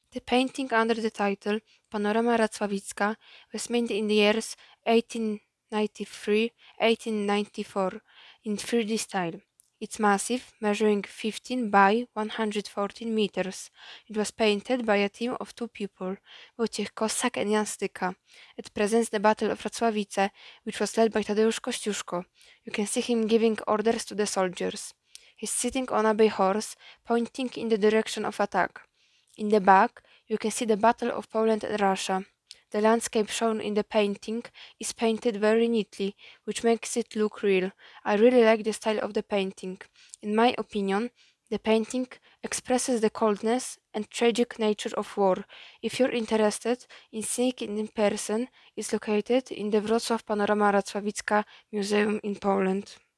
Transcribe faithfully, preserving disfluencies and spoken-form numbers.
The painting under the title Panorama Racławicka was made in the years eighteen ninety-three eighteen ninety-four in three D style. It's massive, measuring fifteen by one hundred fourteen meters. It was painted by a team of two people, Wojciech Kossak and Jan Styka. It presents the Battle of Racławice, which was led by Tadeusz Kościuszko. You can see him giving orders to the soldiers. He's sitting on a bay horse, pointing in the direction of attack. In the back, you can see the Battle of Poland and Russia. The landscape shown in the painting is painted very neatly, which makes it look real. I really like the style of the painting. In my opinion, the painting expresses the coldness and tragic nature of war. If you're interested in seeing it in person, it's located in the Wrocław Panorama Racławicka Museum in Poland.